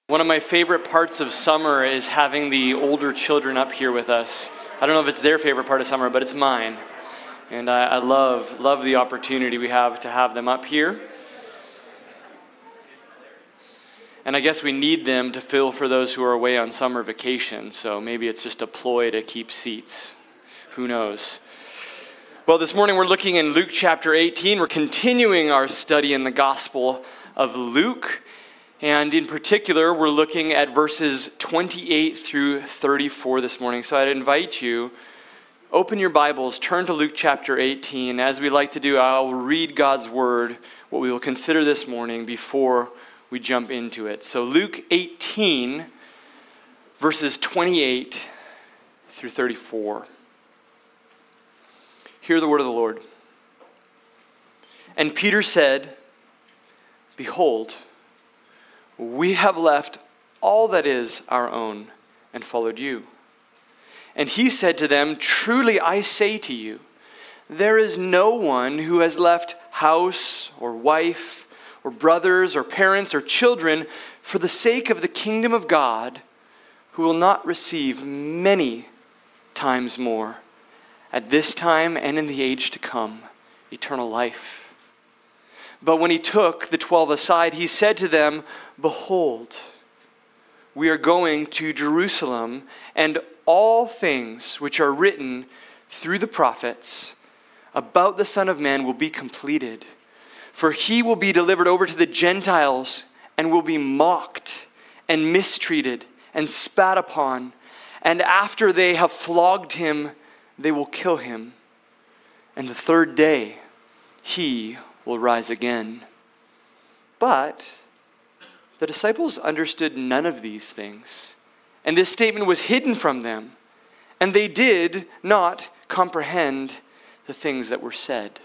One of my favorite parts of summer is having the older children up here with us. I don't know if it's their favorite part of summer, but it's mine. And I love the opportunity we have to have them up here. And I guess we need them to fill for those who are away on summer vacation. So maybe it's just a ploy to keep seats. Who knows? Well, this morning we're looking in Luke chapter 18. We're continuing our study in the Gospel of Luke. And in particular, we're looking at verses 28 through 34 this morning. So I'd invite you, open your Bibles, turn to Luke chapter 18. As we like to do, I'll read God's word, what we will consider this morning before we jump into it. So Luke 18, verses 28 through 34. Hear the word of the Lord. And Peter said, "Behold, we have left all that is our own and followed you." And he said to them, "Truly I say to you, there is no one who has left house or wife or brothers or parents or children for the sake of the kingdom of God who will not receive many times more at this time and in the age to come eternal life." But when he took the 12 aside, he said to them, "Behold, we are going to Jerusalem, and all things which are written through the prophets about the Son of Man will be completed. For he will be delivered over to the Gentiles and will be mocked and mistreated and spat upon. And after they have flogged him, they will kill him. And the third day he will rise again." But the disciples understood none of these things, and this statement was hidden from them, and they did not comprehend the things that were said.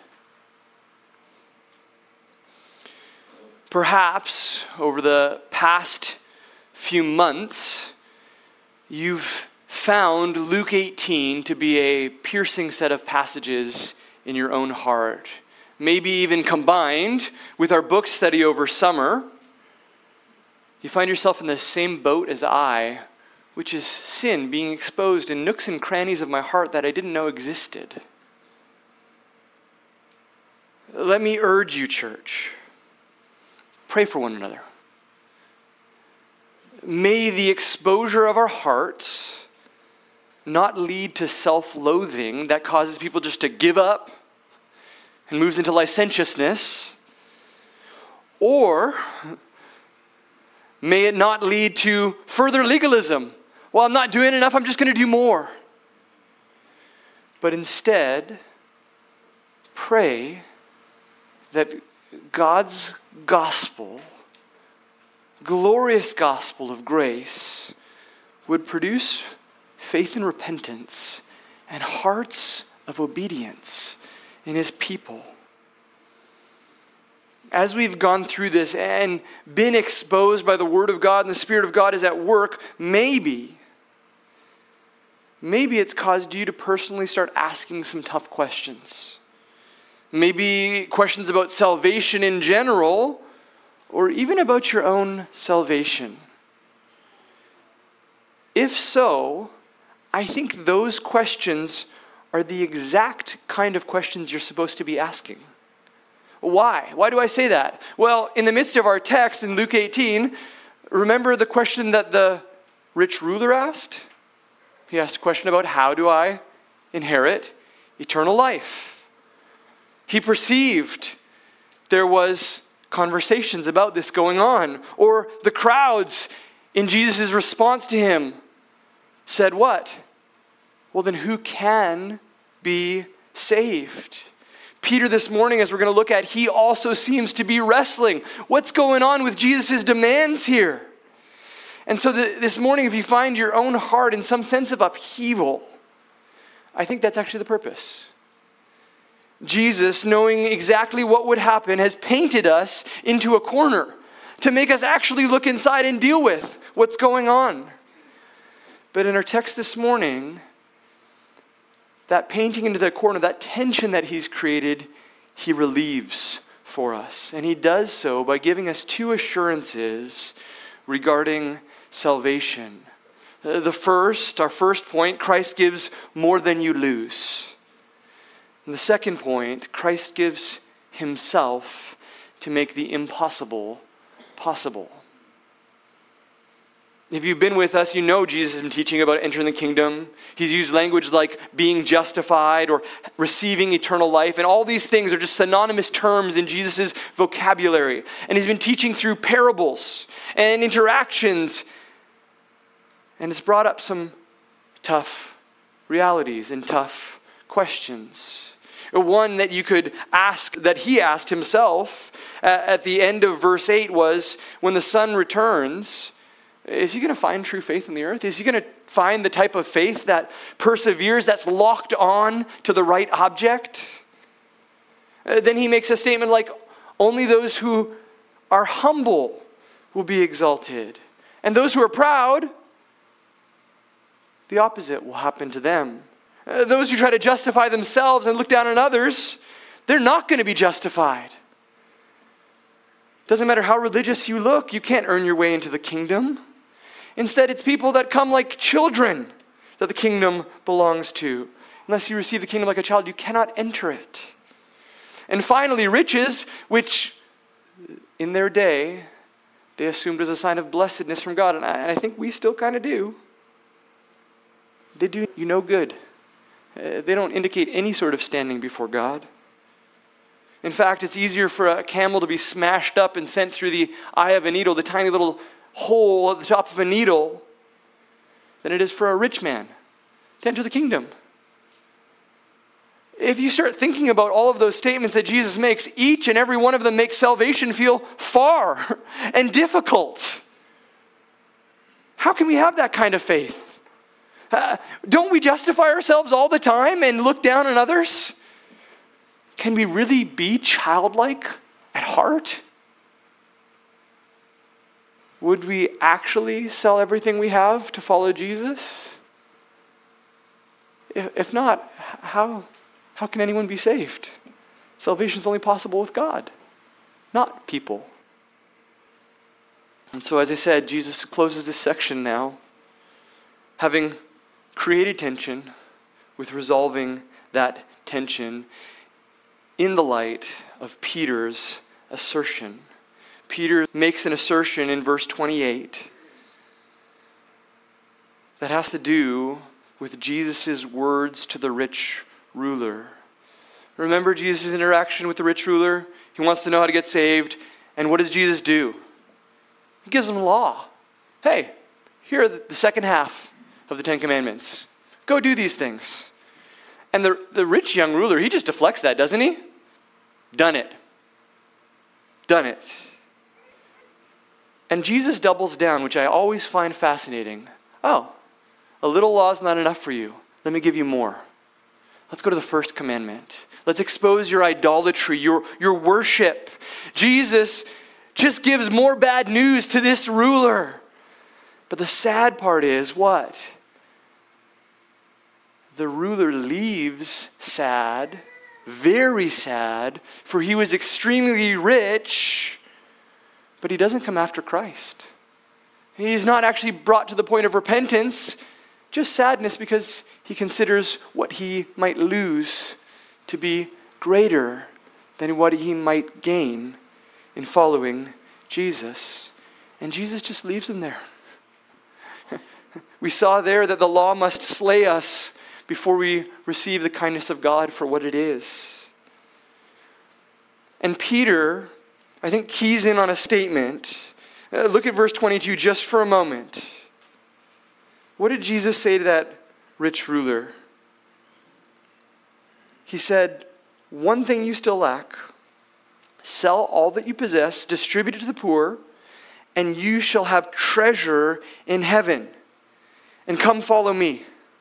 Perhaps over the past few months, you've found Luke 18 to be a piercing set of passages in your own heart. Maybe even combined with our book study over summer, you find yourself in the same boat as I, which is sin being exposed in nooks and crannies of my heart that I didn't know existed. Let me urge you, church, pray for one another. May the exposure of our hearts not lead to self-loathing that causes people just to give up and moves into licentiousness, or may it not lead to further legalism. Well, I'm not doing enough, I'm just going to do more. But instead, pray that God's gospel, glorious gospel of grace, would produce faith and repentance and hearts of obedience in his people. As we've gone through this and been exposed by the word of God and the Spirit of God is at work, maybe it's caused you to personally start asking some tough questions. Maybe questions about salvation in general, or even about your own salvation. If so, I think those questions are the exact kind of questions you're supposed to be asking. Why? Why do I say that? Well, in the midst of our text in Luke 18, remember the question that the rich ruler asked? He asked a question about, how do I inherit eternal life? He perceived there was conversations about this going on. Or the crowds in Jesus' response to him said what? Well, then who can be saved? Peter this morning, as we're going to look at, he also seems to be wrestling. What's going on with Jesus' demands here? And so this morning, if you find your own heart in some sense of upheaval, I think that's actually the purpose. Jesus, knowing exactly what would happen, has painted us into a corner to make us actually look inside and deal with what's going on. But in our text this morning, that painting into the corner, that tension that he's created, he relieves for us. And he does so by giving us two assurances regarding salvation. Our first point, Christ gives more than you lose. And the second point, Christ gives himself to make the impossible possible. If you've been with us, you know Jesus has been teaching about entering the kingdom. He's used language like being justified or receiving eternal life. And all these things are just synonymous terms in Jesus' vocabulary. And he's been teaching through parables and interactions. And it's brought up some tough realities and tough questions. One that you could ask, that he asked himself at the end of verse 8 was, when the Son returns, is he going to find true faith in the earth? Is he going to find the type of faith that perseveres, that's locked on to the right object? Then he makes a statement like, only those who are humble will be exalted. And those who are proud, the opposite will happen to them. Those who try to justify themselves and look down on others, they're not going to be justified. Doesn't matter how religious you look, you can't earn your way into the kingdom. Instead, it's people that come like children that the kingdom belongs to. Unless you receive the kingdom like a child, you cannot enter it. And finally, riches, which in their day, they assumed was a sign of blessedness from God. And I think we still kind of do. They do you no good. They don't indicate any sort of standing before God. In fact, it's easier for a camel to be smashed up and sent through the eye of a needle, the tiny little hole at the top of a needle, than it is for a rich man to enter the kingdom. If you start thinking about all of those statements that Jesus makes, each and every one of them makes salvation feel far and difficult. How can we have that kind of faith? Don't we justify ourselves all the time and look down on others? Can we really be childlike at heart? Would we actually sell everything we have to follow Jesus? If not, how can anyone be saved? Salvation is only possible with God, not people. And so, as I said, Jesus closes this section now, having created tension with resolving that tension in the light of Peter's assertion. Peter makes an assertion in verse 28 that has to do with Jesus' words to the rich ruler. Remember Jesus' interaction with the rich ruler? He wants to know how to get saved. And what does Jesus do? He gives him law. Hey, here are the second half of the Ten Commandments. Go do these things. And the rich young ruler, he just deflects that, doesn't he? Done it. Done it. And Jesus doubles down, which I always find fascinating. Oh, a little law is not enough for you. Let me give you more. Let's go to the first commandment. Let's expose your idolatry, your worship. Jesus just gives more bad news to this ruler. But the sad part is what? The ruler leaves sad, very sad, for he was extremely rich, but he doesn't come after Christ. He's not actually brought to the point of repentance, just sadness because he considers what he might lose to be greater than what he might gain in following Jesus. And Jesus just leaves him there. We saw there that the law must slay us before we receive the kindness of God for what it is. And Peter, I think, keys in on a statement. Look at verse 22 just for a moment. What did Jesus say to that rich ruler? He said, one thing you still lack. Sell all that you possess, distribute it to the poor, and you shall have treasure in heaven. And come follow me.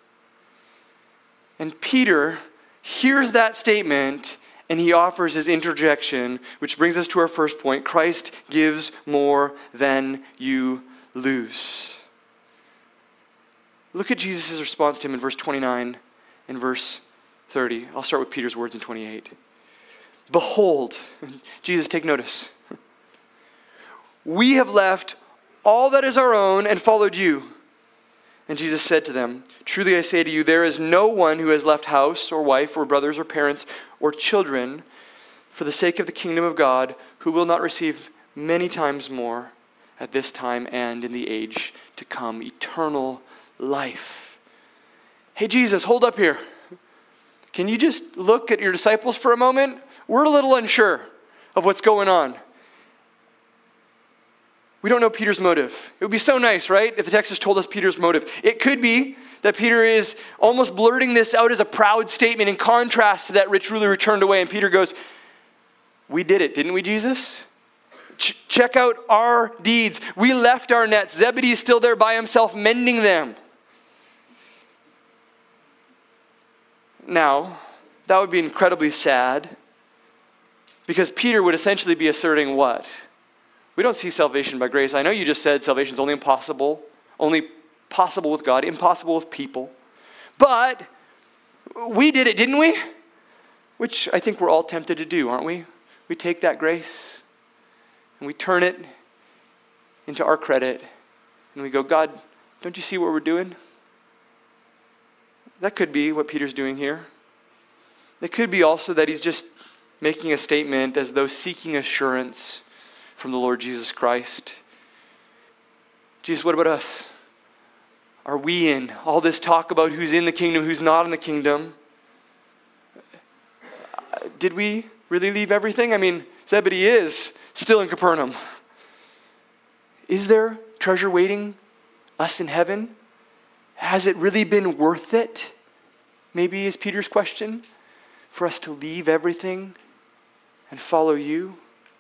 And Peter hears that statement and he offers his interjection, which brings us to our first point. Christ gives more than you lose. Look at Jesus' response to him in verse 29 and verse 30. I'll start with Peter's words in 28. Behold, Jesus, take notice. We have left all that is our own and followed you." And Jesus said to them, "Truly I say to you, there is no one who has left house or wife or brothers or parents or children for the sake of the kingdom of God who will not receive many times more at this time and in the age to come eternal life." Hey, Jesus, hold up here. Can you just look at your disciples for a moment? We're a little unsure of what's going on. We don't know Peter's motive. It would be so nice, right, if the text has told us Peter's motive. It could be that Peter is almost blurting this out as a proud statement in contrast to that rich ruler who turned away. And Peter goes, "We did it, didn't we, Jesus? Check out our deeds. We left our nets. Zebedee is still there by himself mending them." Now, that would be incredibly sad because Peter would essentially be asserting what? We don't see salvation by grace. I know you just said salvation is only possible with God, impossible with people. But we did it, didn't we? Which I think we're all tempted to do, aren't we? We take that grace and we turn it into our credit and we go, "God, don't you see what we're doing?" That could be what Peter's doing here. It could be also that he's just making a statement as though seeking assurance from the Lord Jesus Christ. Jesus, what about us? Are we in all this talk about who's in the kingdom, who's not in the kingdom? Did we really leave everything? I mean, Zebedee is still in Capernaum. Is there treasure waiting us in heaven? Has it really been worth it? Maybe is Peter's question, for us to leave everything and follow you?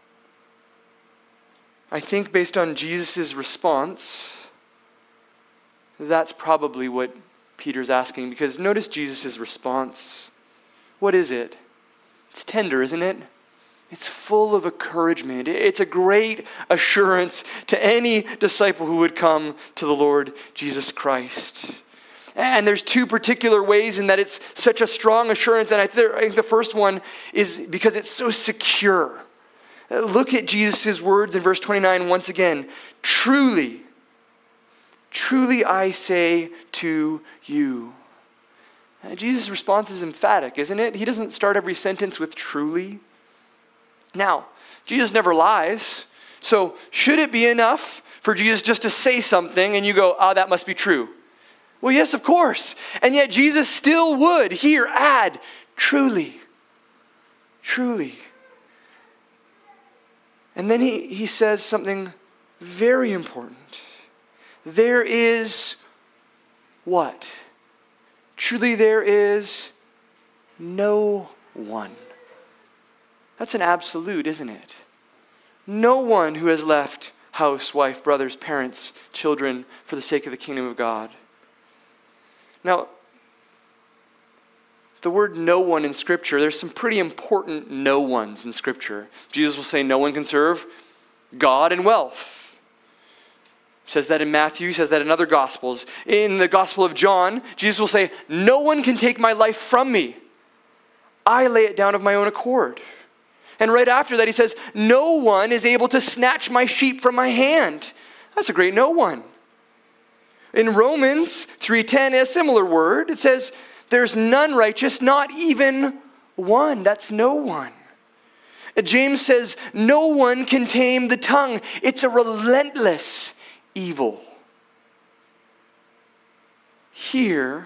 I think based on Jesus' response, that's probably what Peter's asking, because notice Jesus' response. What is it? It's tender, isn't it? It's full of encouragement. It's a great assurance to any disciple who would come to the Lord Jesus Christ. And there's two particular ways in that it's such a strong assurance. And I think the first one is because it's so secure. Look at Jesus' words in verse 29 once again. Truly, truly I say to you. Jesus' response is emphatic, isn't it? He doesn't start every sentence with truly. Now, Jesus never lies. So should it be enough for Jesus just to say something and you go, that must be true? Well, yes, of course. And yet Jesus still would here add, truly, truly. And then he says something very important. There is what? Truly there is no one. That's an absolute, isn't it? No one who has left house, wife, brothers, parents, children for the sake of the kingdom of God. Now, the word no one in Scripture, there's some pretty important no ones in Scripture. Jesus will say no one can serve God and wealth. He says that in Matthew, he says that in other Gospels. In the Gospel of John, Jesus will say, no one can take my life from me. I lay it down of my own accord. And right after that, he says, no one is able to snatch my sheep from my hand. That's a great no one. In Romans 3:10, a similar word. It says, there's none righteous, not even one. That's no one. James says, no one can tame the tongue. It's a relentless evil. Here,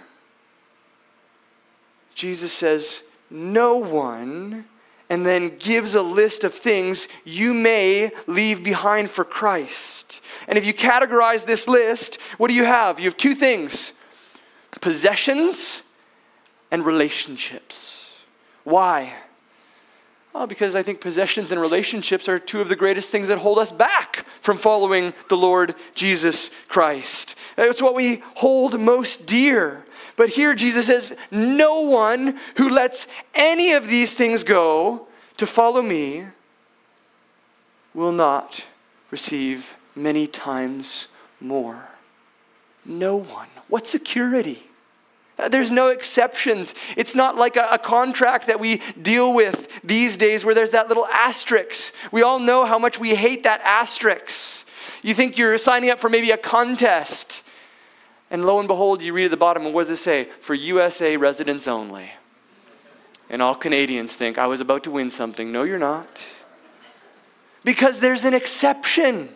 Jesus says, no one, and then gives a list of things you may leave behind for Christ. And if you categorize this list, what do you have? You have two things: possessions and relationships. Why? Well, because I think possessions and relationships are two of the greatest things that hold us back from following the Lord Jesus Christ. It's what we hold most dear. But here Jesus says, no one who lets any of these things go to follow me will not receive many times more. No one. What security? There's no exceptions. It's not like a contract that we deal with these days where there's that little asterisk. We all know how much we hate that asterisk. You think you're signing up for maybe a contest. And lo and behold, you read at the bottom, and what does it say? For USA residents only. And all Canadians think, I was about to win something. No, you're not. Because there's an exception.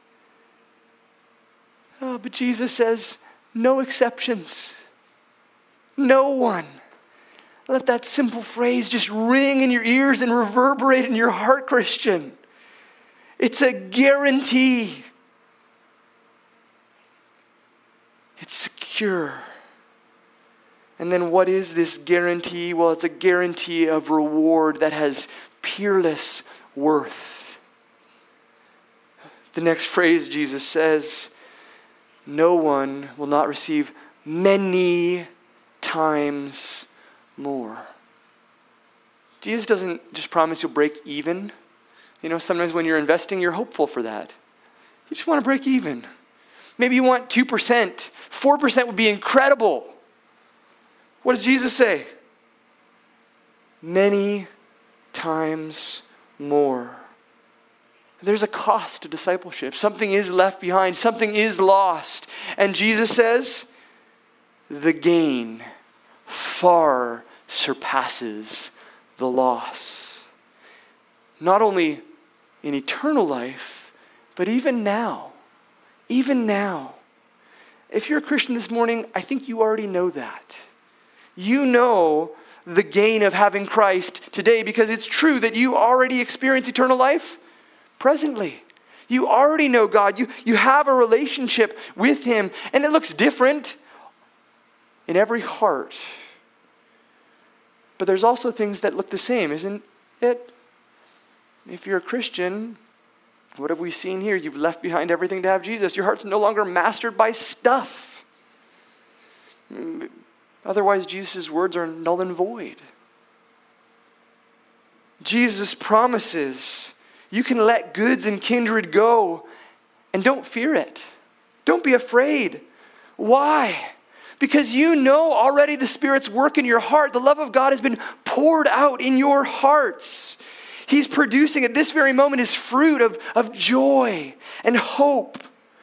Oh, but Jesus says, no exceptions. No one. Let that simple phrase just ring in your ears and reverberate in your heart, Christian. It's a guarantee. It's secure. And then what is this guarantee? Well, it's a guarantee of reward that has peerless worth. The next phrase Jesus says, no one will not receive many times more. Jesus doesn't just promise you'll break even. You know, sometimes when you're investing, you're hopeful for that. You just want to break even. Maybe you want 2%. 4% would be incredible. What does Jesus say? Many times more. There's a cost to discipleship. Something is left behind. Something is lost. And Jesus says, the gain far surpasses the loss. Not only in eternal life, but even now. Even now. If you're a Christian this morning, I think you already know that. You know the gain of having Christ today because it's true that you already experience eternal life presently. You already know God. You have a relationship with Him, and it looks different in every heart. But there's also things that look the same, isn't it? If you're a Christian, what have we seen here? You've left behind everything to have Jesus. Your heart's no longer mastered by stuff. Otherwise, Jesus' words are null and void. Jesus promises you can let goods and kindred go and don't fear it. Don't be afraid. Why? Because you know already the Spirit's work in your heart. The love of God has been poured out in your hearts. He's producing at this very moment His fruit of joy and hope.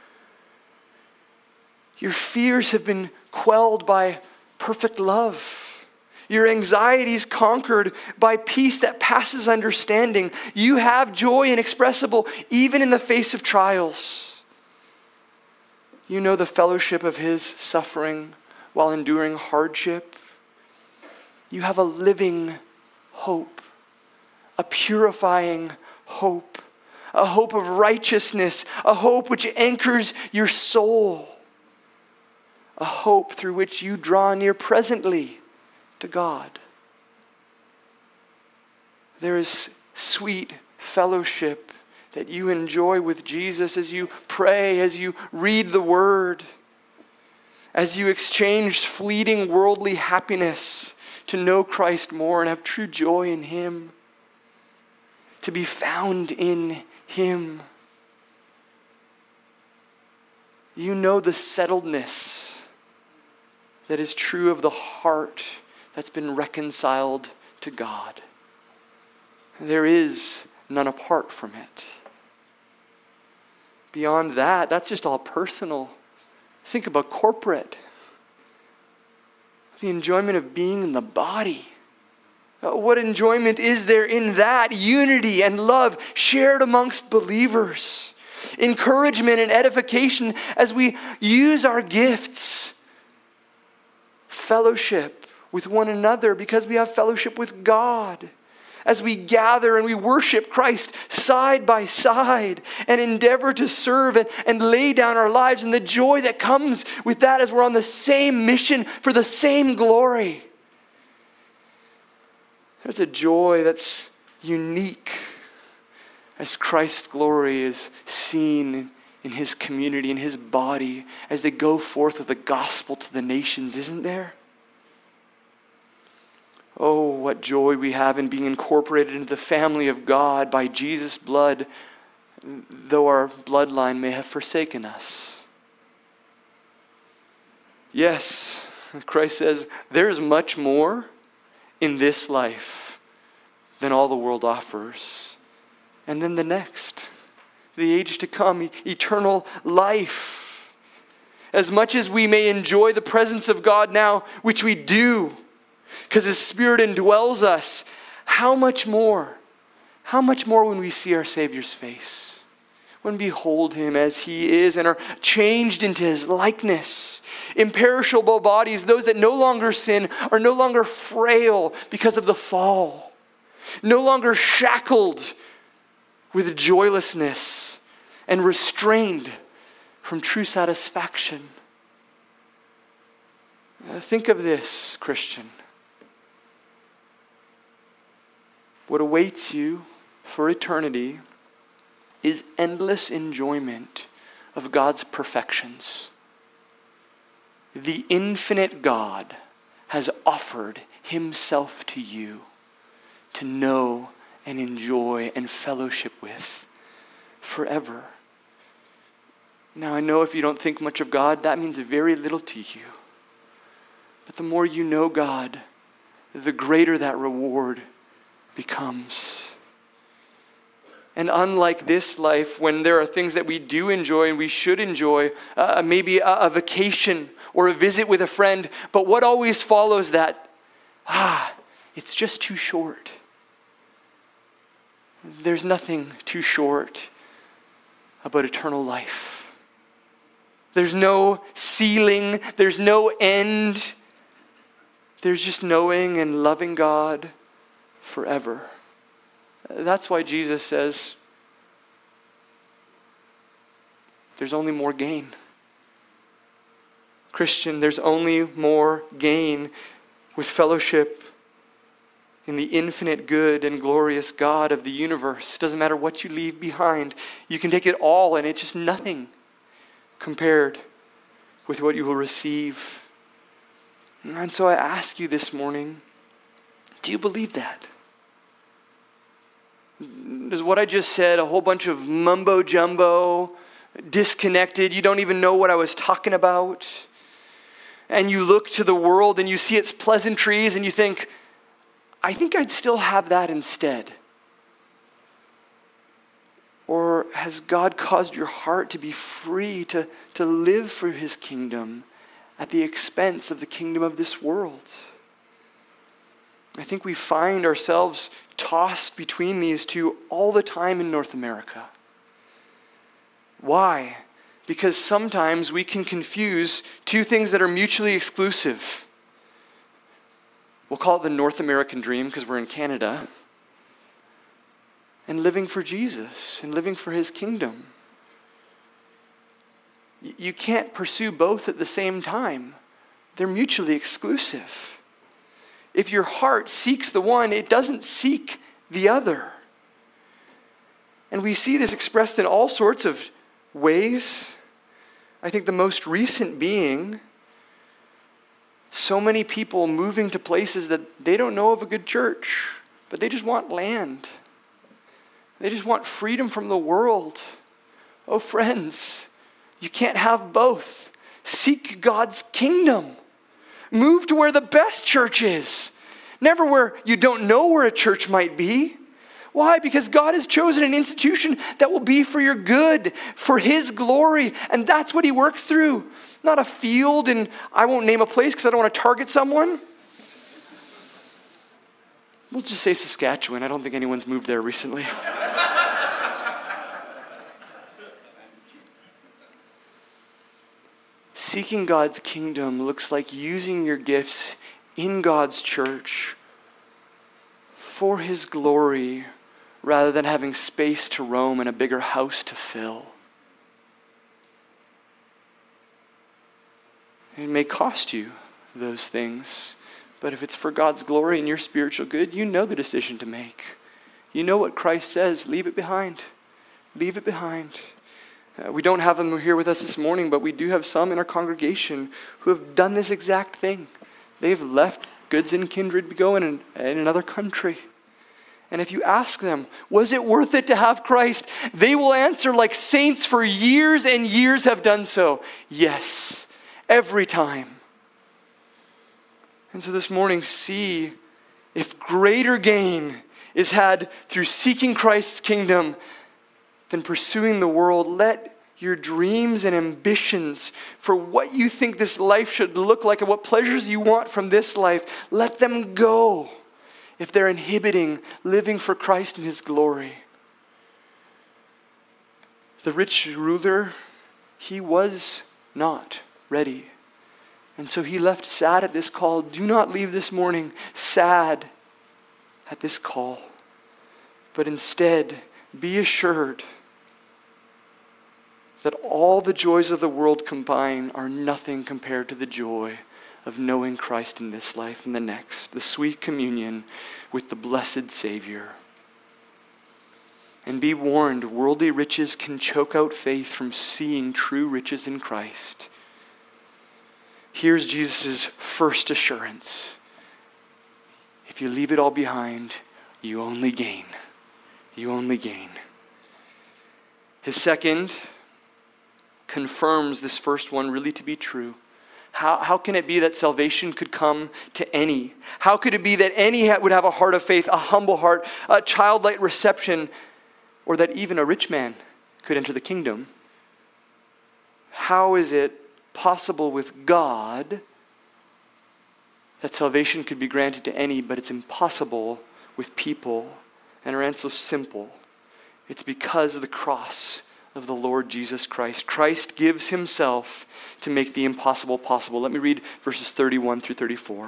Your fears have been quelled by perfect love. Your anxieties conquered by peace that passes understanding. You have joy inexpressible even in the face of trials. You know the fellowship of His suffering while enduring hardship. You have a living hope, a purifying hope, a hope of righteousness, a hope which anchors your soul, a hope through which you draw near presently to God. There is sweet fellowship that you enjoy with Jesus as you pray, as you read the Word, as you exchange fleeting worldly happiness to know Christ more and have true joy in Him, to be found in Him. You know the settledness that is true of the heart that's been reconciled to God. There is none apart from it. Beyond that, that's just all personal. Think about corporate. The enjoyment of being in the body. What enjoyment is there in that? Unity and love shared amongst believers. Encouragement and edification as we use our gifts. Fellowship with one another because we have fellowship with God. As we gather and we worship Christ side by side and endeavor to serve and lay down our lives, and the joy that comes with that as we're on the same mission for the same glory. There's a joy that's unique as Christ's glory is seen in His community, in His body, as they go forth with the gospel to the nations, isn't there? Oh, what joy we have in being incorporated into the family of God by Jesus' blood, though our bloodline may have forsaken us. Yes, Christ says, there is much more in this life than all the world offers. And then the next. the age to come, eternal life. As much as we may enjoy the presence of God now, which we do, because His Spirit indwells us, how much more when we see our Savior's face, when we behold Him as He is and are changed into His likeness. Imperishable bodies, those that no longer sin, are no longer frail because of the fall, no longer shackled with joylessness and restrained from true satisfaction. Think of this, Christian. What awaits you for eternity is endless enjoyment of God's perfections. The infinite God has offered Himself to you to know and enjoy and fellowship with forever. Now, I know if you don't think much of God, that means very little to you. But the more you know God, the greater that reward becomes. And unlike this life, when there are things that we do enjoy and we should enjoy, maybe a vacation or a visit with a friend, but what always follows that? It's just too short. There's nothing too short about eternal life. There's no ceiling, there's no end. There's just knowing and loving God forever. That's why Jesus says there's only more gain. Christian, there's only more gain with fellowship in the infinite good and glorious God of the universe. Doesn't matter what you leave behind. You can take it all and it's just nothing compared with what you will receive. And so I ask you this morning, do you believe that? Is what I just said a whole bunch of mumbo jumbo, disconnected? You don't even know what I was talking about. And you look to the world and you see its pleasantries and you think, I think I'd still have that instead. Or has God caused your heart to be free to live for His kingdom at the expense of the kingdom of this world? I think we find ourselves tossed between these two all the time in North America. Why? Because sometimes we can confuse two things that are mutually exclusive. We'll call it the North American dream because we're in Canada. And living for Jesus and living for His kingdom. You can't pursue both at the same time. They're mutually exclusive. If your heart seeks the one, it doesn't seek the other. And we see this expressed in all sorts of ways. I think the most recent being so many people moving to places that they don't know of a good church, but they just want land. They just want freedom from the world. Oh, friends, you can't have both. Seek God's kingdom. Move to where the best church is. Never where you don't know where a church might be. Why? Because God has chosen an institution that will be for your good, for His glory. And that's what He works through. Not a field, and I won't name a place because I don't want to target someone. We'll just say Saskatchewan. I don't think anyone's moved there recently. Seeking God's kingdom looks like using your gifts in God's church for His glory rather than having space to roam and a bigger house to fill. It may cost you those things, but if it's for God's glory and your spiritual good, you know the decision to make. You know what Christ says, leave it behind. Leave it behind. We don't have them here with us this morning, but we do have some in our congregation who have done this exact thing. They've left goods and kindred to go in another country. And if you ask them, was it worth it to have Christ? They will answer like saints for years and years have done so. Yes, every time. And so this morning, see if greater gain is had through seeking Christ's kingdom than pursuing the world. Let your dreams and ambitions for what you think this life should look like and what pleasures you want from this life, let them go if they're inhibiting living for Christ in his glory. The rich ruler, he was not ready. And so he left sad at this call. Do not leave this morning sad at this call, but instead be assured that all the joys of the world combined are nothing compared to the joy of knowing Christ in this life and the next, the sweet communion with the blessed Savior. And be warned, worldly riches can choke out faith from seeing true riches in Christ. Here's Jesus' first assurance. If you leave it all behind, you only gain. You only gain. His second confirms this first one really to be true. How can it be that salvation could come to any? How could it be that any would have a heart of faith, a humble heart, a childlike reception, or that even a rich man could enter the kingdom? How is it possible with God that salvation could be granted to any, but it's impossible with people? And our answer is simple. It's because of the cross of the Lord Jesus Christ. Christ gives himself to make the impossible possible. Let me read verses 31 through 34.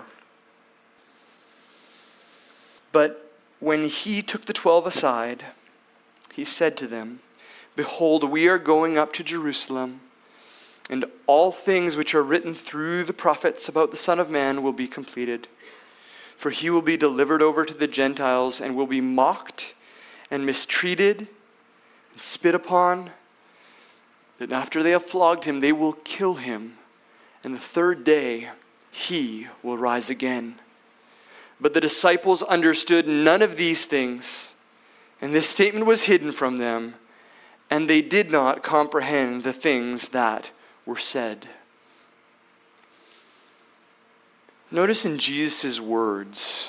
But when he took the 12 aside, he said to them, "Behold, we are going up to Jerusalem, and all things which are written through the prophets about the Son of Man will be completed. For he will be delivered over to the Gentiles and will be mocked and mistreated and spit upon. Then after they have flogged him, they will kill him. And the third day he will rise again." But the disciples understood none of these things, and this statement was hidden from them, and they did not comprehend the things that were said. Notice in Jesus' words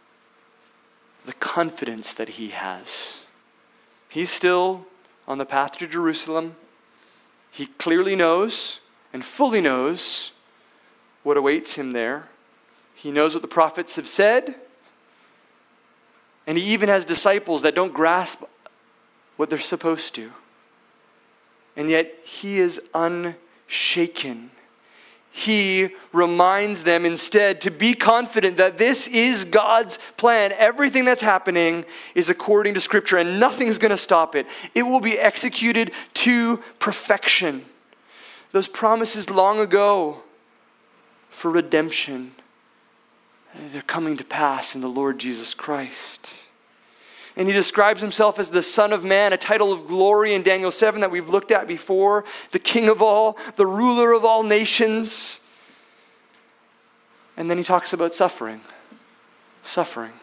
the confidence that he has. He's still on the path to Jerusalem. He clearly knows and fully knows what awaits him there. He knows what the prophets have said. And he even has disciples that don't grasp what they're supposed to. And yet he is unshaken. He reminds them instead to be confident that this is God's plan. Everything that's happening is according to Scripture, and nothing's going to stop it. It will be executed to perfection. Those promises long ago for redemption, they're coming to pass in the Lord Jesus Christ. And he describes himself as the Son of Man, a title of glory in Daniel 7 that we've looked at before, the King of all, the ruler of all nations. And then he talks about suffering. Suffering.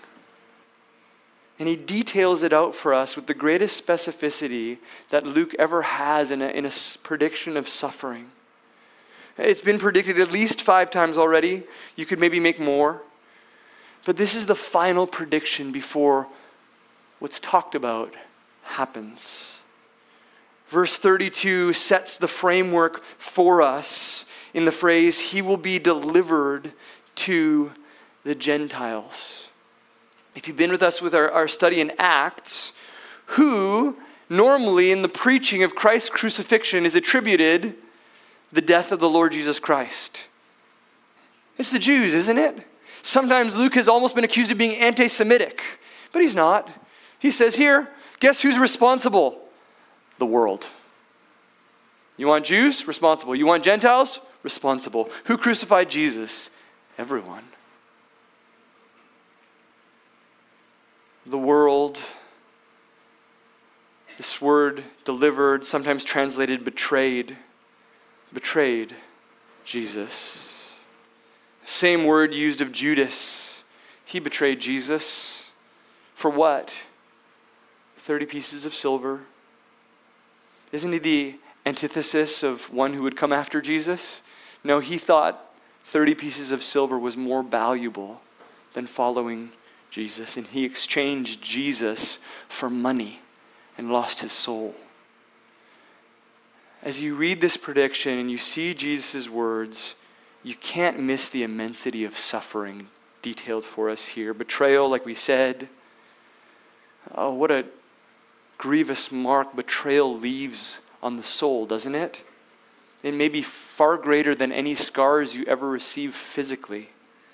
And he details it out for us with the greatest specificity that Luke ever has in a prediction of suffering. It's been predicted at least 5 times already. You could maybe make more. But this is the final prediction before what's talked about happens. Verse 32 sets the framework for us in the phrase, "He will be delivered to the Gentiles." If you've been with us with our study in Acts, who normally in the preaching of Christ's crucifixion is attributed the death of the Lord Jesus Christ? It's the Jews, isn't it? Sometimes Luke has almost been accused of being anti-Semitic, but he's not. He says here, guess who's responsible? The world. You want Jews? Responsible. You want Gentiles? Responsible. Who crucified Jesus? Everyone. The world, this word delivered, sometimes translated betrayed Jesus. Same word used of Judas. He betrayed Jesus. For what? 30 pieces of silver. Isn't he the antithesis of one who would come after Jesus? No, he thought 30 pieces of silver was more valuable than following Jesus. And he exchanged Jesus for money and lost his soul. as you read this prediction and you see Jesus' words, you can't miss the immensity of suffering detailed for us here. Betrayal, like we said. Oh, what a grievous mark betrayal leaves on the soul, doesn't it? It may be far greater than any scars you ever receive physically.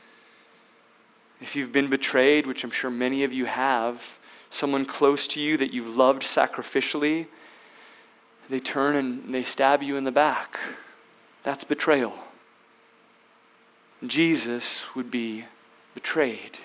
If you've been betrayed, which I'm sure many of you have, someone close to you that you've loved sacrificially, they turn and they stab you in the back. That's betrayal. Jesus would be betrayed.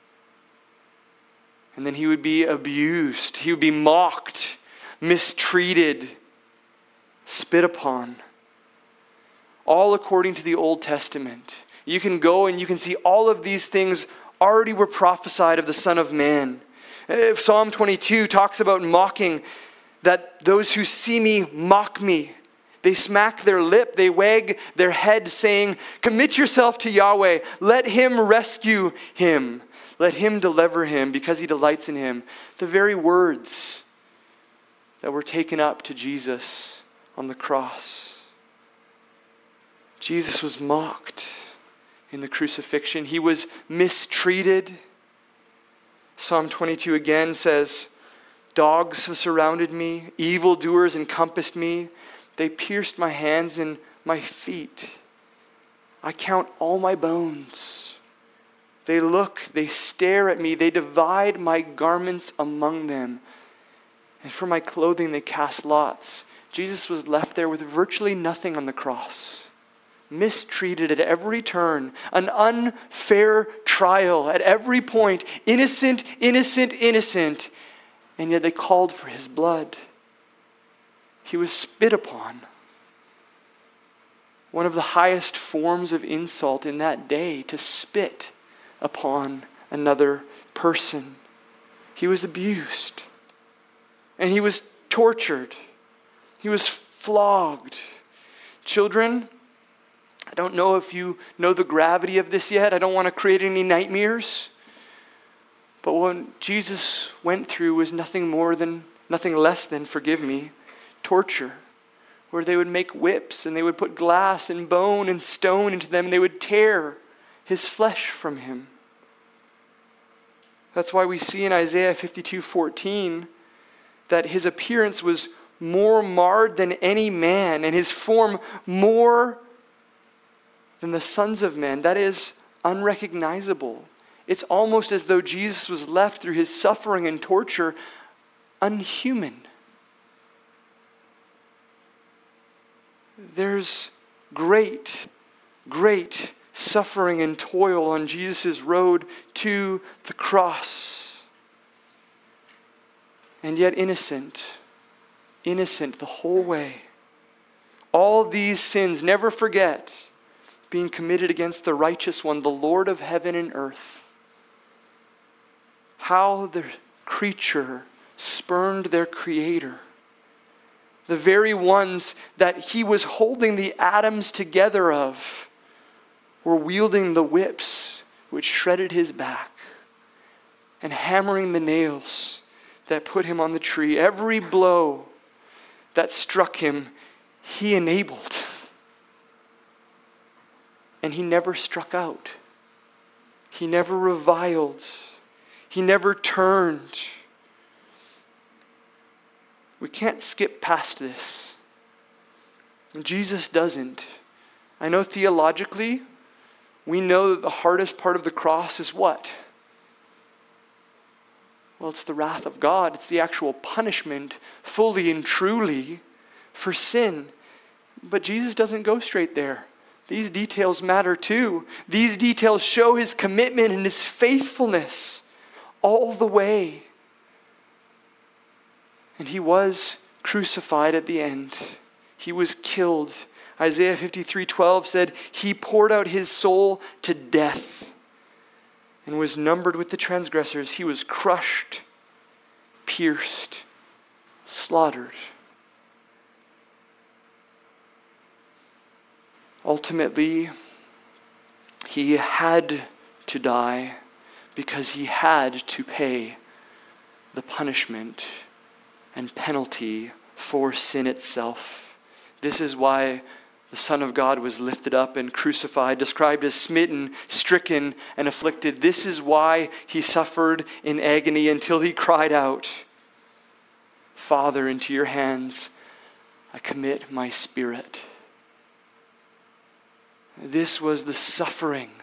And then he would be abused. He would be mocked, mistreated, spit upon. All according to the Old Testament. You can go and you can see all of these things already were prophesied of the Son of Man. Psalm 22 talks about mocking, that those who see me mock me. They smack their lip, they wag their head, saying, "Commit yourself to Yahweh. Let him rescue him. Let him deliver him because he delights in him." The very words that were taken up to Jesus on the cross. Jesus was mocked in the crucifixion. He was mistreated. Psalm 22 again says, "Dogs surrounded me, evildoers encompassed me. They pierced my hands and my feet. I count all my bones. They look, they stare at me. They divide my garments among them. And for my clothing they cast lots." Jesus was left there with virtually nothing on the cross. Mistreated at every turn. An unfair trial at every point. Innocent, innocent, innocent. And yet they called for his blood. He was spit upon. One of the highest forms of insult in that day, to spit upon another person. He was abused. And he was tortured. He was flogged. Children, I don't know if you know the gravity of this yet. I don't want to create any nightmares. But what Jesus went through was nothing less than, forgive me, torture. Where they would make whips and they would put glass and bone and stone into them and they would tear his flesh from him. That's why we see in Isaiah 52:14 that his appearance was more marred than any man and his form more than the sons of men. That is unrecognizable. It's almost as though Jesus was left through his suffering and torture unhuman. There's great, great suffering and toil on Jesus' road to the cross. And yet innocent the whole way. All these sins, never forget, being committed against the righteous one, the Lord of heaven and earth. How the creature spurned their Creator. The very ones that he was holding the atoms together of were wielding the whips which shredded his back and hammering the nails that put him on the tree. Every blow that struck him, he enabled. And he never struck out. He never reviled. He never turned. We can't skip past this. And Jesus doesn't. I know theologically, we know that the hardest part of the cross is what? Well, it's the wrath of God. It's the actual punishment, fully and truly, for sin. But Jesus doesn't go straight there. These details matter too. These details show his commitment and his faithfulness all the way. And he was crucified at the end. He was killed. Isaiah 53:12 said, "He poured out his soul to death and was numbered with the transgressors. He was crushed, pierced, slaughtered." Ultimately, he had to die because he had to pay the punishment and penalty for sin itself. This is why the Son of God was lifted up and crucified, described as smitten, stricken, and afflicted. This is why he suffered in agony until he cried out, Father, into your hands I commit my spirit. This was the suffering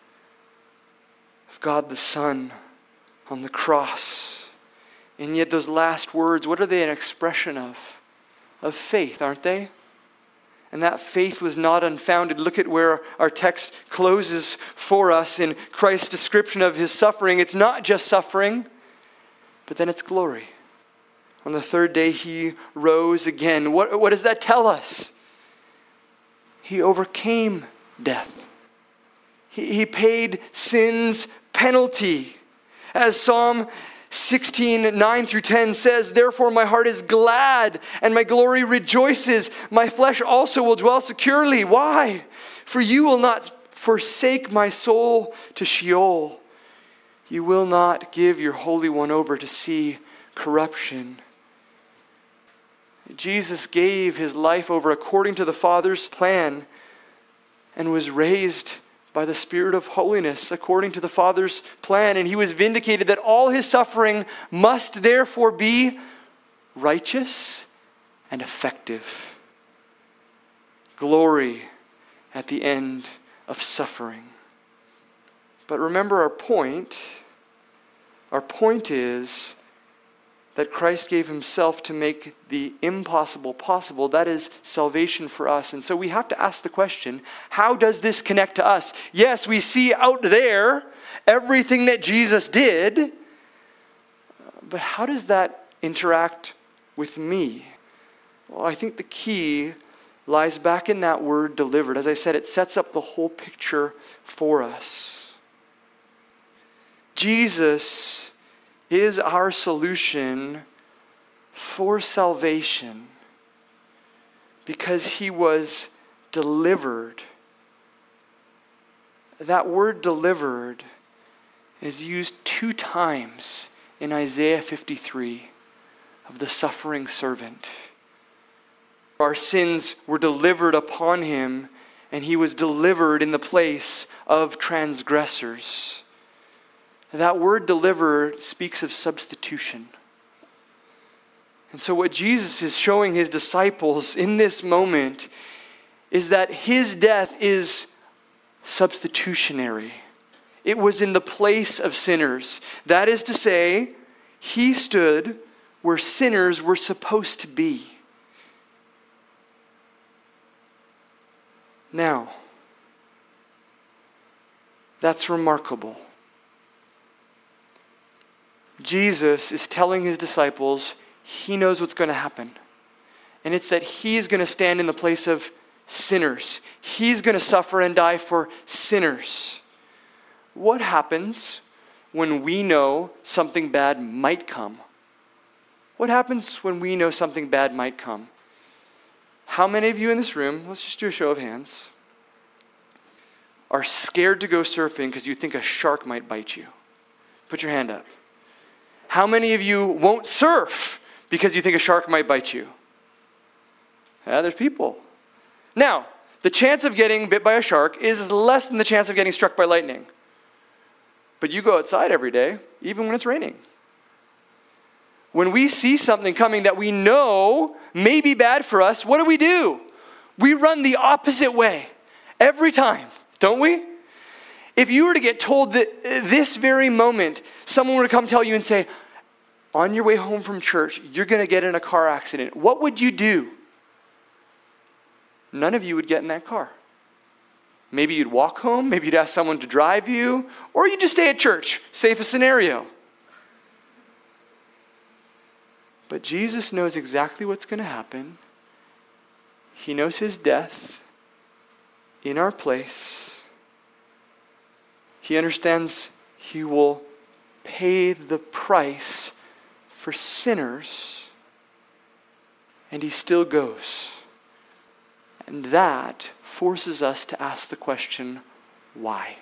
of God the Son on the cross. And yet those last words, what are they an expression of? Of faith, aren't they? And that faith was not unfounded. Look at where our text closes for us in Christ's description of his suffering. It's not just suffering, but then it's glory. On the third day, he rose again. What does that tell us? He overcame death. He paid sin's penalty. As Psalm 16, 9 through 10 says, Therefore my heart is glad and my glory rejoices. My flesh also will dwell securely. Why? For you will not forsake my soul to Sheol. You will not give your Holy One over to see corruption. Jesus gave his life over according to the Father's plan and was raised by the Spirit of holiness according to the Father's plan. And he was vindicated that all his suffering must therefore be righteous and effective. Glory at the end of suffering. But remember our point. Our point is that Christ gave himself to make the impossible possible. That is salvation for us. And so we have to ask the question, how does this connect to us? Yes, we see out there everything that Jesus did, but how does that interact with me? Well, I think the key lies back in that word delivered. As I said, it sets up the whole picture for us. Jesus is our solution for salvation because he was delivered. That word delivered is used 2 times in Isaiah 53 of the suffering servant. Our sins were delivered upon him, and he was delivered in the place of transgressors. That word deliver speaks of substitution. And so what Jesus is showing his disciples in this moment is that his death is substitutionary. It was in the place of sinners. That is to say, he stood where sinners were supposed to be. Now, that's remarkable. Jesus is telling his disciples he knows what's going to happen. And it's that he's going to stand in the place of sinners. He's going to suffer and die for sinners. What happens when we know something bad might come? What happens when we know something bad might come? How many of you in this room, let's just do a show of hands, are scared to go surfing because you think a shark might bite you? Put your hand up. How many of you won't surf because you think a shark might bite you? Yeah, there's people. Now, the chance of getting bit by a shark is less than the chance of getting struck by lightning. But you go outside every day, even when it's raining. When we see something coming that we know may be bad for us, what do? We run the opposite way every time, don't we? If you were to get told that this very moment, someone were to come tell you and say, on your way home from church, you're going to get in a car accident, what would you do? None of you would get in that car. Maybe you'd walk home, maybe you'd ask someone to drive you, or you'd just stay at church, safest scenario. But Jesus knows exactly what's going to happen. He knows his death in our place. He understands he will pay the price for sinners, and he still goes. And that forces us to ask the question, why?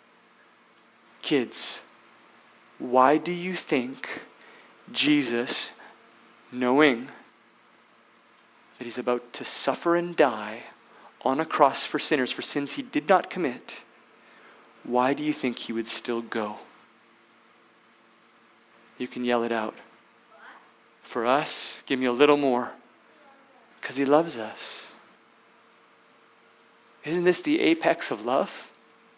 Kids, why do you think Jesus, knowing that he's about to suffer and die on a cross for sinners, for sins he did not commit, why do you think he would still go? You can yell it out. For us, give me a little more. Because he loves us. Isn't this the apex of love?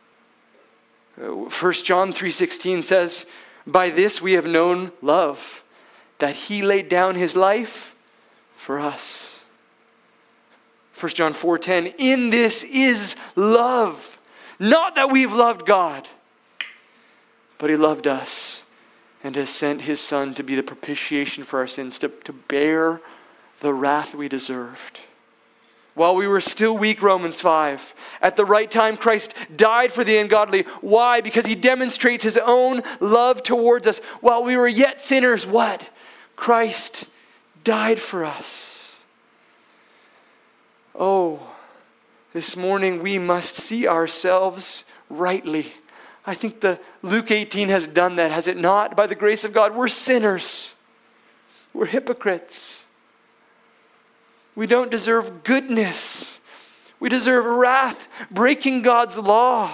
1 John 3:16 says, by this we have known love, that he laid down his life for us. 1 John 4:10, in this is love. Not that we've loved God, but he loved us and has sent his Son to be the propitiation for our sins, to bear the wrath we deserved. While we were still weak, Romans 5, at the right time Christ died for the ungodly. Why? Because he demonstrates his own love towards us. While we were yet sinners, what? Christ died for us. Oh, this morning we must see ourselves rightly. I think the Luke 18 has done that, has it not? By the grace of God, we're sinners. We're hypocrites. We don't deserve goodness. We deserve wrath, breaking God's law.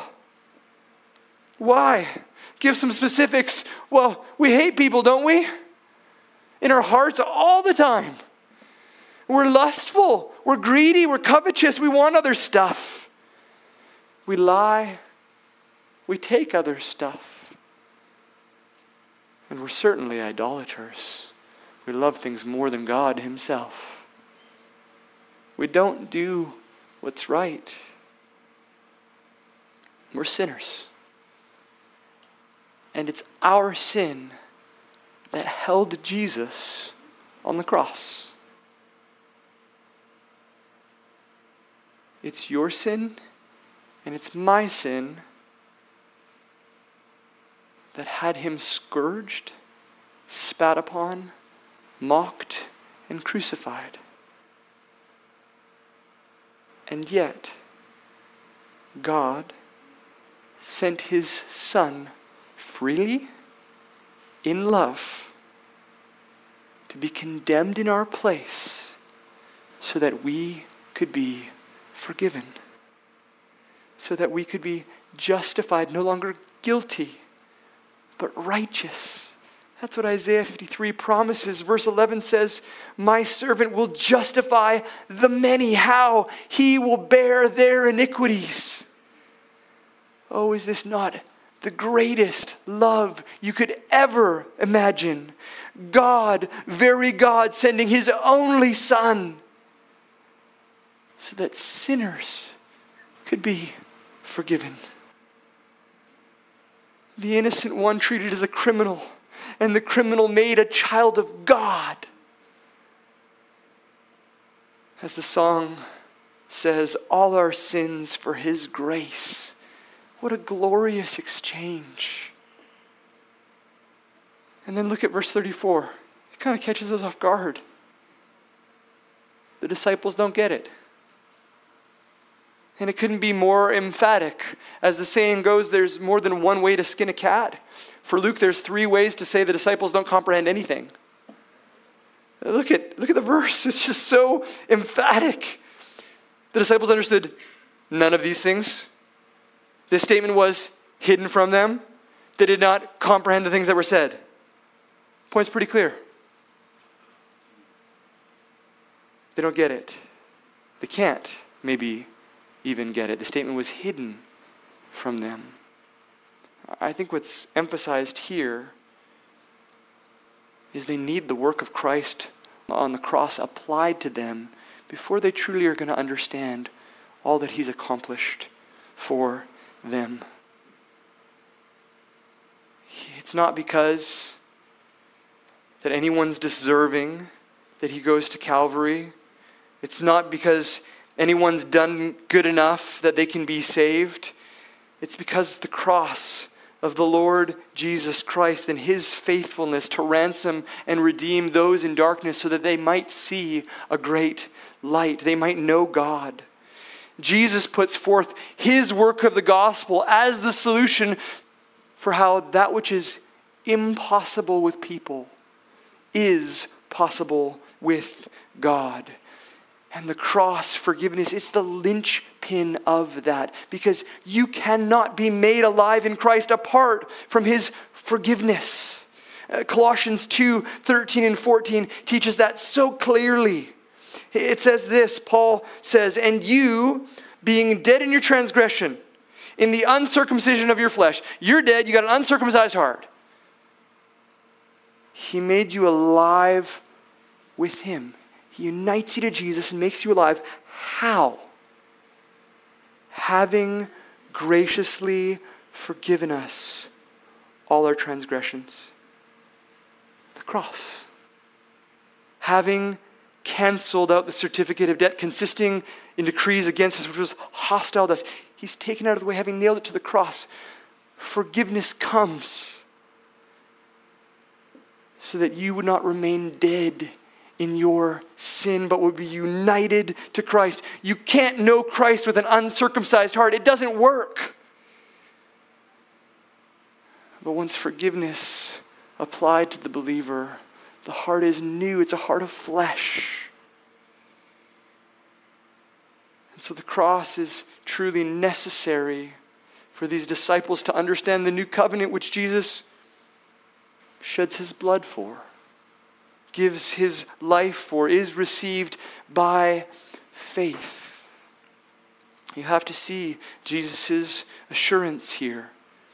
Why? Give some specifics. Well, we hate people, don't we? In our hearts all the time. We're lustful. We're greedy. We're covetous. We want other stuff. We lie. We take other stuff. And we're certainly idolaters. We love things more than God himself. We don't do what's right. We're sinners. And it's our sin that held Jesus on the cross. It's your sin and it's my sin that had him scourged, spat upon, mocked, and crucified. And yet, God sent his Son freely, in love, to be condemned in our place so that we could be forgiven. So that we could be justified, no longer guilty, but righteous. That's what Isaiah 53 promises. Verse 11 says, my servant will justify the many. How? He will bear their iniquities. Oh, is this not the greatest love you could ever imagine? God, very God, sending his only Son so that sinners could be forgiven. The innocent one treated as a criminal, and the criminal made a child of God. As the song says, all our sins for his grace. What a glorious exchange. And then look at verse 34. It kind of catches us off guard. The disciples don't get it. And it couldn't be more emphatic. As the saying goes, there's more than one way to skin a cat. For Luke, there's 3 ways to say the disciples don't comprehend anything. Look at the verse. It's just so emphatic. The disciples understood none of these things. This statement was hidden from them. They did not comprehend the things that were said. Point's pretty clear. They don't get it. They can't maybe even get it. The statement was hidden from them. I think what's emphasized here is they need the work of Christ on the cross applied to them before they truly are going to understand all that he's accomplished for them. It's not because that anyone's deserving that he goes to Calvary. It's not because anyone's done good enough that they can be saved. It's because the cross of the Lord Jesus Christ and his faithfulness to ransom and redeem those in darkness so that they might see a great light. They might know God. Jesus puts forth his work of the gospel as the solution for how that which is impossible with people is possible with God. And the cross, forgiveness, it's the linchpin of that, because you cannot be made alive in Christ apart from his forgiveness. Colossians 2:13 and 14 teaches that so clearly. It says this, Paul says, "And you, being dead in your transgression, in the uncircumcision of your flesh," you're dead, you got an uncircumcised heart. "He made you alive with him." He unites you to Jesus and makes you alive. How? Having graciously forgiven us all our transgressions. The cross. Having canceled out the certificate of debt consisting in decrees against us, which was hostile to us. He's taken out of the way, having nailed it to the cross. Forgiveness comes so that you would not remain dead in your sin, but would be united to Christ. You can't know Christ with an uncircumcised heart. It doesn't work. But once forgiveness applied to the believer, the heart is new. It's a heart of flesh. And so the cross is truly necessary for these disciples to understand the new covenant which Jesus sheds his blood for, gives his life for, is received by faith. You have to see Jesus' assurance here.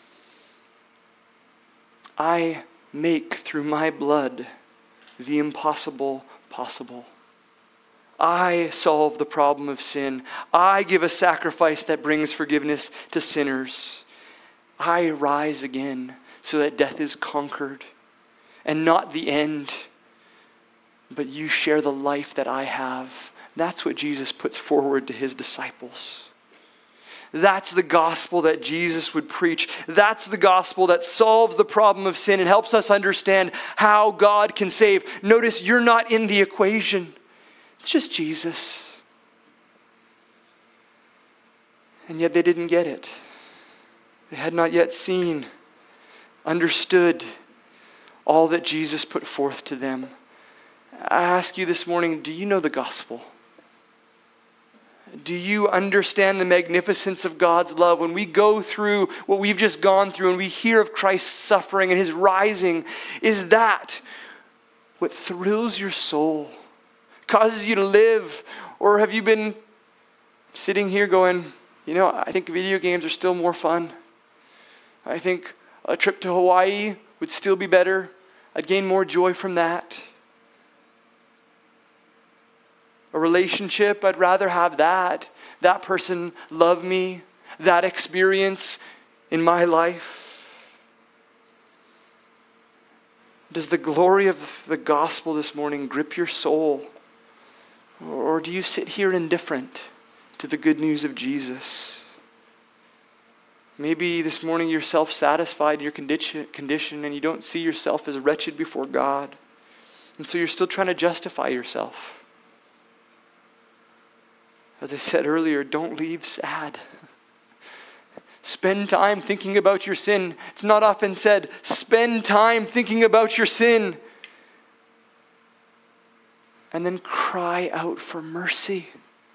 I make through my blood the impossible possible. I solve the problem of sin. I give a sacrifice that brings forgiveness to sinners. I rise again so that death is conquered and not the end, but you share the life that I have. That's what Jesus puts forward to his disciples. That's the gospel that Jesus would preach. That's the gospel that solves the problem of sin and helps us understand how God can save. Notice you're not in the equation. It's just Jesus. And yet they didn't get it. They had not yet seen, understood all that Jesus put forth to them. I ask you this morning, do you know the gospel? Do you understand the magnificence of God's love? When we go through what we've just gone through and we hear of Christ's suffering and his rising, is that what thrills your soul, causes you to live? Or have you been sitting here going, I think video games are still more fun. I think a trip to Hawaii would still be better. I'd gain more joy from that. A relationship, I'd rather have that. That person love me. That experience in my life. Does the glory of the gospel this morning grip your soul? Or do you sit here indifferent to the good news of Jesus? Maybe this morning you're self-satisfied in your condition and you don't see yourself as wretched before God. And so you're still trying to justify yourself. As I said earlier, don't leave sad. Spend time thinking about your sin. It's not often said, spend time thinking about your sin. And then cry out for mercy.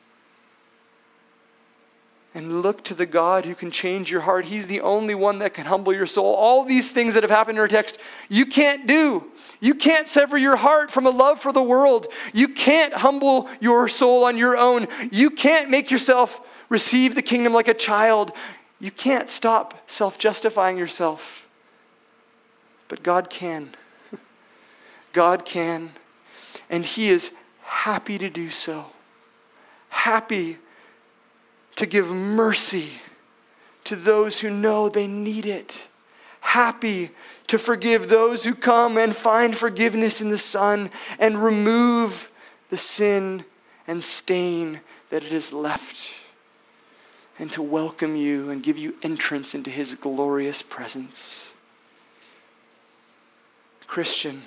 And look to the God who can change your heart. He's the only one that can humble your soul. All these things that have happened in our text, you can't do. You can't sever your heart from a love for the world. You can't humble your soul on your own. You can't make yourself receive the kingdom like a child. You can't stop self-justifying yourself. But God can. God can. And he is happy to do so. Happy to give mercy to those who know they need it. Happy to forgive those who come and find forgiveness in the Son and remove the sin and stain that it has left. And to welcome you and give you entrance into his glorious presence. Christian,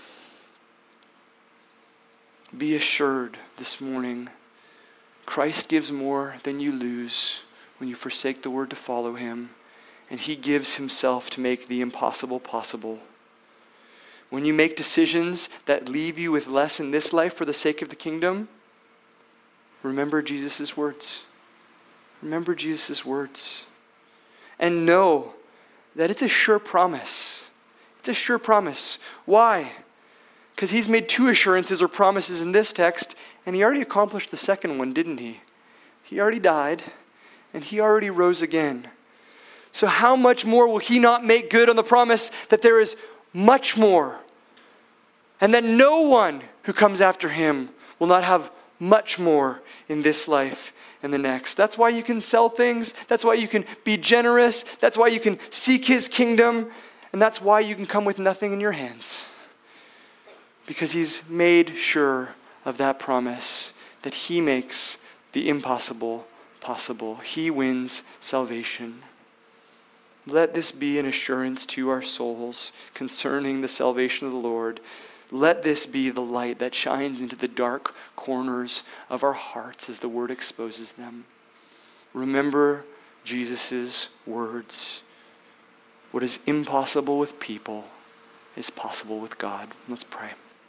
be assured this morning, Christ gives more than you lose when you forsake the word to follow him, and he gives himself to make the impossible possible. When you make decisions that leave you with less in this life for the sake of the kingdom, remember Jesus' words. Remember Jesus' words. And know that it's a sure promise. It's a sure promise. Why? Because he's made 2 assurances or promises in this text, and he already accomplished the second one, didn't he? He already died, and he already rose again. So how much more will he not make good on the promise that there is much more, and that no one who comes after him will not have much more in this life and the next? That's why you can sell things. That's why you can be generous. That's why you can seek his kingdom. And that's why you can come with nothing in your hands. Because he's made sure of that promise, that he makes the impossible possible. He wins salvation. Let this be an assurance to our souls concerning the salvation of the Lord. Let this be the light that shines into the dark corners of our hearts as the word exposes them. Remember Jesus' words. What is impossible with people is possible with God. Let's pray.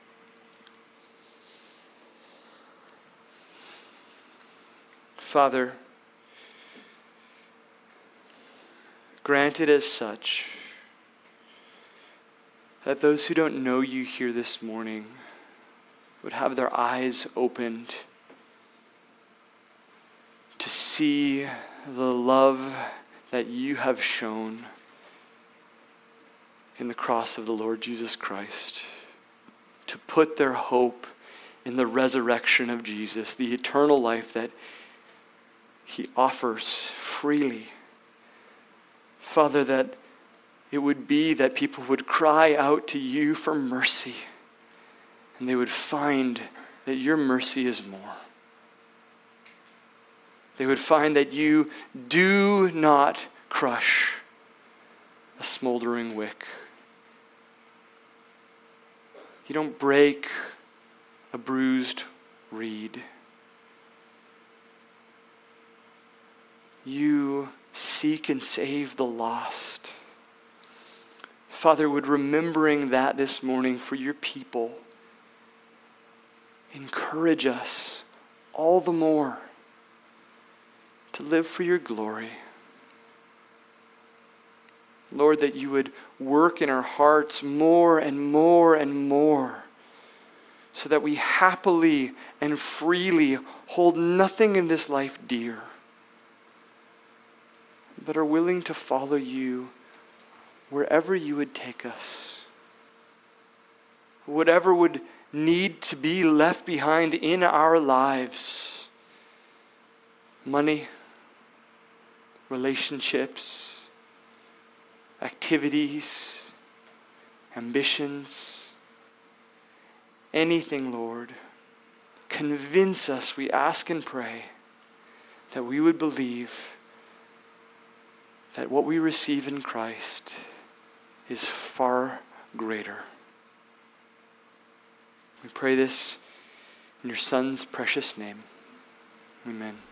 Father, grant it as such that those who don't know you here this morning would have their eyes opened to see the love that you have shown in the cross of the Lord Jesus Christ, to put their hope in the resurrection of Jesus, the eternal life that he offers freely. Father, that it would be that people would cry out to you for mercy, and they would find that your mercy is more. They would find that you do not crush a smoldering wick. You don't break a bruised reed. You seek and save the lost. Father, would remembering that this morning for your people encourage us all the more to live for your glory. Lord, that you would work in our hearts more and more and more, so that we happily and freely hold nothing in this life dear, but are willing to follow you wherever you would take us. Whatever would need to be left behind in our lives. Money, relationships, activities, ambitions, anything, Lord. Convince us, we ask and pray, that we would believe that what we receive in Christ is far greater. We pray this in your Son's precious name. Amen.